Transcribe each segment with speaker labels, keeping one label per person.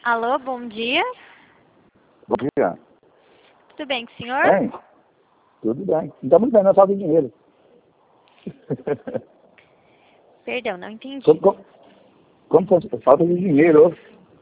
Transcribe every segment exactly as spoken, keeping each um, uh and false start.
Speaker 1: Alô, bom dia.
Speaker 2: Bom dia.
Speaker 1: Tudo bem com o senhor?
Speaker 2: Bem, tudo bem. Não está muito bem, não falta de dinheiro.
Speaker 1: Perdão, não entendi.
Speaker 2: Como, como, como fa- falta de dinheiro?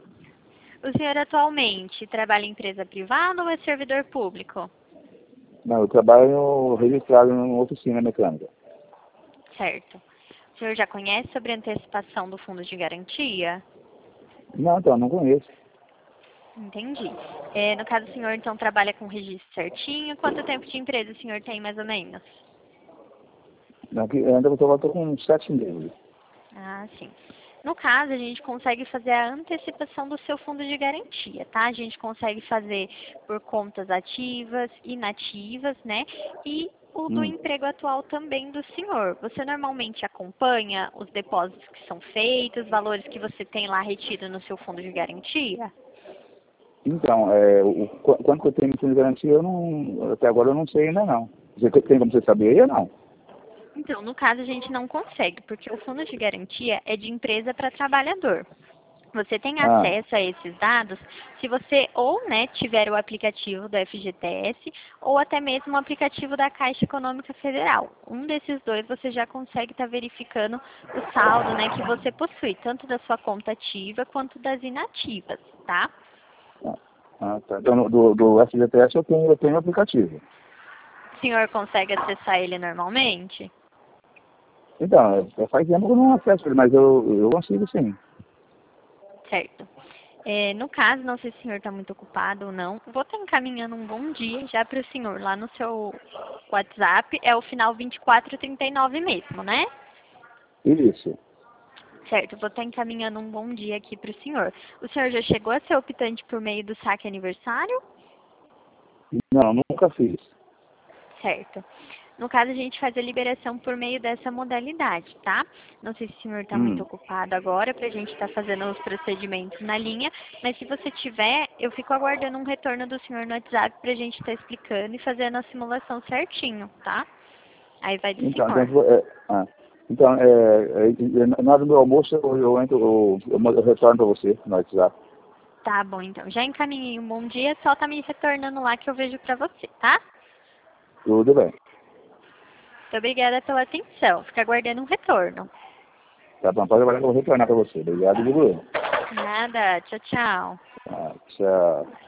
Speaker 1: O senhor atualmente trabalha em empresa privada ou é servidor público?
Speaker 2: Não, eu trabalho registrado em uma oficina mecânica.
Speaker 1: Certo. O senhor já conhece sobre a antecipação do fundo de garantia?
Speaker 2: Não, então, não conheço.
Speaker 1: Entendi. É, no caso, o senhor então trabalha com registro certinho. Quanto tempo de empresa o senhor tem, mais ou menos?
Speaker 2: Não, que- ainda eu estou com sete meses.
Speaker 1: Ah, sim. No caso, a gente consegue fazer a antecipação do seu fundo de garantia, tá? A gente consegue fazer por contas ativas, inativas, né? E o do
Speaker 2: Hum.
Speaker 1: emprego atual também do senhor. Você normalmente acompanha os depósitos que são feitos, os valores que você tem lá retido no seu fundo de garantia?
Speaker 2: Então, é, o, qu- quanto que eu tenho de fundo de garantia, eu não, até agora eu não sei ainda não. Você tem tem como você saber aí ou não?
Speaker 1: Então, no caso, a gente não consegue, porque o fundo de garantia é de empresa para trabalhador. Você tem
Speaker 2: Ah,
Speaker 1: acesso a esses dados se você ou né, tiver o aplicativo do F G T S ou até mesmo o aplicativo da Caixa Econômica Federal. Um desses dois você já consegue estar verificando o saldo né, que você possui, tanto da sua conta ativa quanto das inativas, tá?
Speaker 2: ah, ah, tá. Então, no- do, do F G T S eu tenho, eu tenho o aplicativo.
Speaker 1: O senhor consegue acessar ele normalmente?
Speaker 2: Então, é, faz tempo que eu não acesso ele, mas eu, eu consigo sim.
Speaker 1: Certo. É, no caso, não sei se o senhor está muito ocupado ou não, vou estar encaminhando um bom dia já para o senhor lá no seu WhatsApp, é o final vinte e quatro trinta e nove mesmo, né?
Speaker 2: Isso.
Speaker 1: Certo, vou estar encaminhando um bom dia aqui para o senhor. O senhor já chegou a ser optante por meio do saque aniversário?
Speaker 2: Não, nunca fiz.
Speaker 1: Certo. No caso, a gente faz a liberação por meio dessa modalidade, tá? Não sei se o senhor está muito
Speaker 2: Hum.
Speaker 1: ocupado agora para a gente estar fazendo os procedimentos na linha, mas se você tiver, eu fico aguardando um retorno do senhor no WhatsApp para a gente estar explicando e fazendo a simulação certinho, tá? Aí vai do
Speaker 2: Então, então,
Speaker 1: senhor.
Speaker 2: eu- é, ah, então é, é, é, na hora do meu almoço eu, eu, entro, eu, eu, eu retorno para você no WhatsApp.
Speaker 1: Tá bom, então. Já encaminhei um bom dia, só tá me retornando lá que eu vejo para você, tá?
Speaker 2: Tudo bem.
Speaker 1: Muito obrigada pela atenção. Fico aguardando um retorno.
Speaker 2: Tá bom, pode agora que eu vou retornar para você. Obrigado, Gugu.
Speaker 1: Nada. Tchau, tchau.
Speaker 2: Ah, tchau.